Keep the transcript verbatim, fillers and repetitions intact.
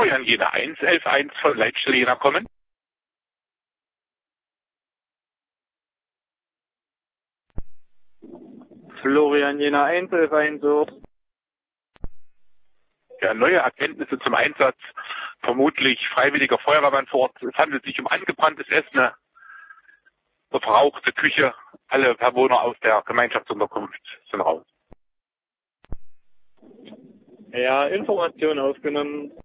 Florian Jena eins elf eins von Leitstelle Jena kommen. Florian Jena eins elf eins so. Ja, neue Erkenntnisse zum Einsatz, vermutlich freiwilliger Feuerwehrmann vor Ort. Es handelt sich um angebranntes Essen, eine verbrauchte Küche. Alle Bewohner aus der Gemeinschaftsunterkunft sind raus. Ja, Information aufgenommen.